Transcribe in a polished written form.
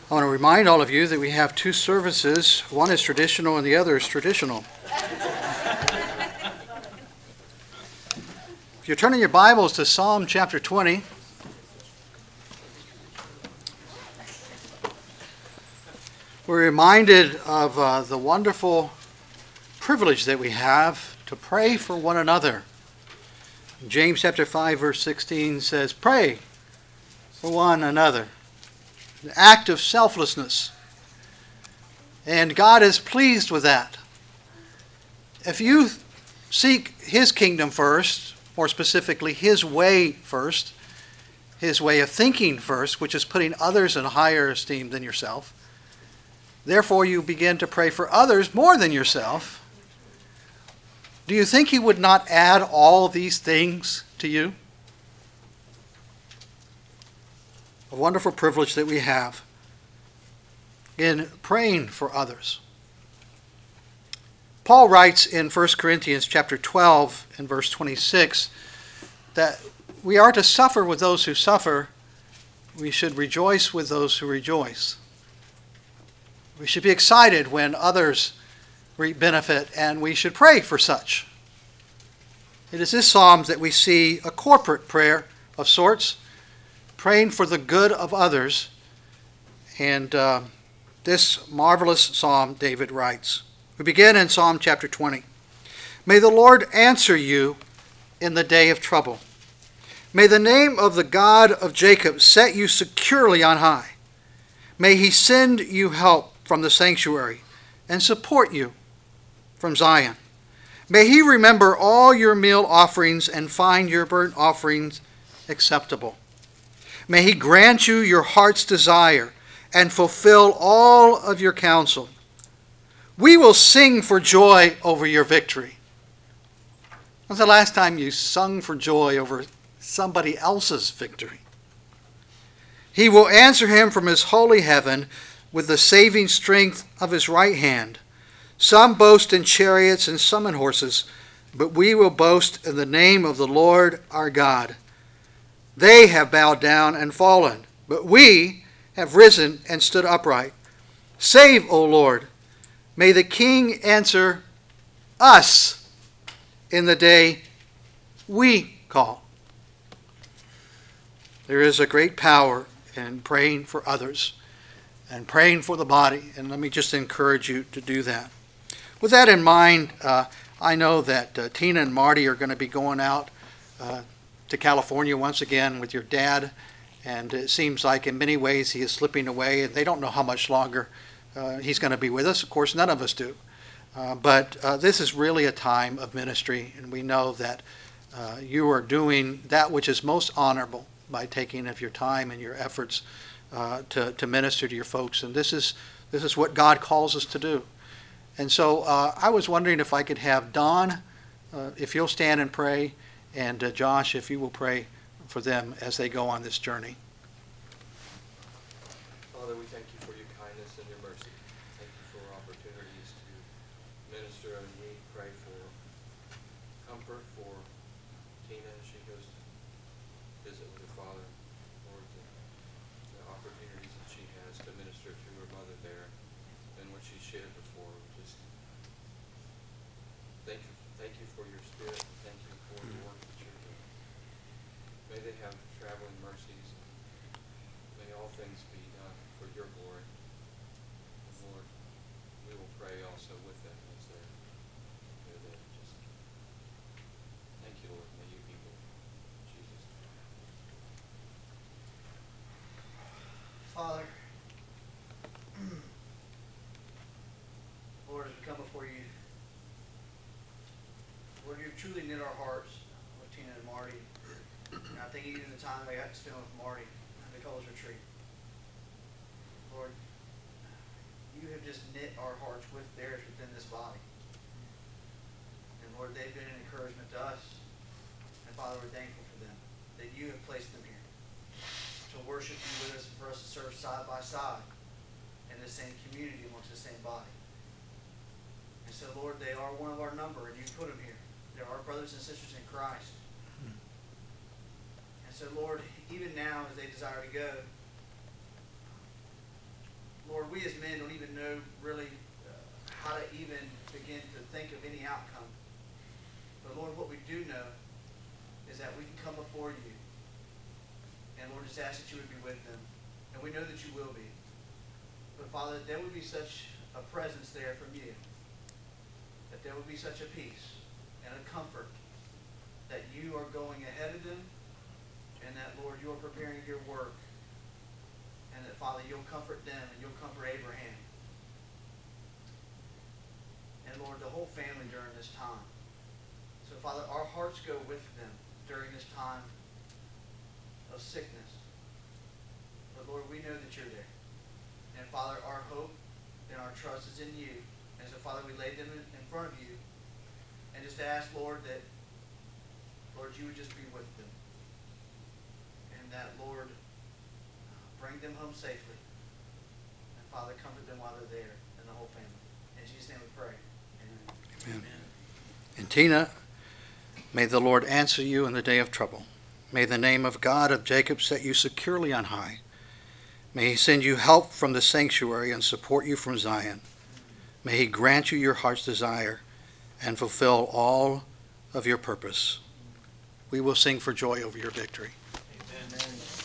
I want to remind all of you that we have two services. One is traditional and the other is traditional. If you're turning your Bibles to Psalm chapter 20, we're reminded of the wonderful privilege that we have to pray for one another. James chapter 5 verse 16 says, "Pray for one another." An act of selflessness. And God is pleased with that. If you seek His kingdom first, more specifically His way first, His way of thinking first, which is putting others in higher esteem than yourself, therefore you begin to pray for others more than yourself, do you think He would not add all these things to you? A wonderful privilege that we have in praying for others. Paul writes in 1 Corinthians chapter 12 and verse 26 that we are to suffer with those who suffer. We should rejoice with those who rejoice. We should be excited when others reap benefit, and we should pray for such. It is this psalm that we see a corporate prayer of sorts, praying for the good of others. And this marvelous psalm David writes. We begin in Psalm chapter 20. May the Lord answer you in the day of trouble. May the name of the God of Jacob set you securely on high. May He send you help from the sanctuary and support you from Zion. May He remember all your meal offerings and find your burnt offerings acceptable. May He grant you your heart's desire and fulfill all of your counsel. We will sing for joy over your victory. When's the last time you sung for joy over somebody else's victory? He will answer him from His holy heaven with the saving strength of His right hand. Some boast in chariots and some in horses, but we will boast in the name of the Lord our God. They have bowed down and fallen, but we have risen and stood upright. Save, O Lord. May the King answer us in the day we call. There is a great power in praying for others and praying for the body, and let me just encourage you to do that. With that in mind, I know that Tina and Marty are going to be going out to California once again with your dad, and it seems like in many ways he is slipping away, and they don't know how much longer he's going to be with us. Of course, none of us do. But this is really a time of ministry, and we know that you are doing that which is most honorable by taking of your time and your efforts to minister to your folks. And this is what God calls us to do. And so I was wondering if I could have Don, if you'll stand and pray, and Josh, if you will pray for them as they go on this journey. Father, we thank you for your kindness and your mercy. Thank you for opportunities to minister, and we pray for comfort for Tina as she goes to visit with her father, Lord, the opportunities that she has to minister to her mother there, and what she shared before. Just thank you for your spirit, and thank you for the work that you're doing. May they have traveling mercies, and may all things be done for your glory. And Lord, we will pray also with them as they're there. Just thank you, Lord. May you be with them. In Jesus' name. Father, Lord, as we come before you, Lord, you've truly knit our hearts with Tina and Marty. And I think even the time I got to spend with Marty at the Colors Retreat, Lord, you have just knit our hearts with theirs within this body. And Lord, they've been an encouragement to us. And Father, we're thankful for them, that you have placed them here to worship you with us and for us to serve side by side in the same community amongst the same body. And so, Lord, they are one of our number, and you put them here. They're our brothers and sisters in Christ. And so, Lord, even now as they desire to go, Lord, we as men don't even know really how to even begin to think of any outcome. But Lord, what we do know is that we can come before you and Lord, just ask that you would be with them. And we know that you will be. But Father, that there would be such a presence there from you, that there would be such a peace and a comfort that you are going ahead of them, and that, Lord, you are preparing your work, and that, Father, you'll comfort them and you'll comfort Abraham. And, Lord, the whole family during this time. So, Father, our hearts go with them during this time of sickness. But, Lord, we know that you're there. And, Father, our hope and our trust is in you. And so, Father, we lay them in front of you and just ask, Lord, that, Lord, you would just be with them. And that, Lord, bring them home safely. And, Father, comfort them while they're there and the whole family. In Jesus' name we pray. Amen. Amen. And Tina, may the Lord answer you in the day of trouble. May the name of God of Jacob set you securely on high. May he send you help from the sanctuary and support you from Zion. May he grant you your heart's desire and fulfill all of your purpose. We will sing for joy over your victory. Amen.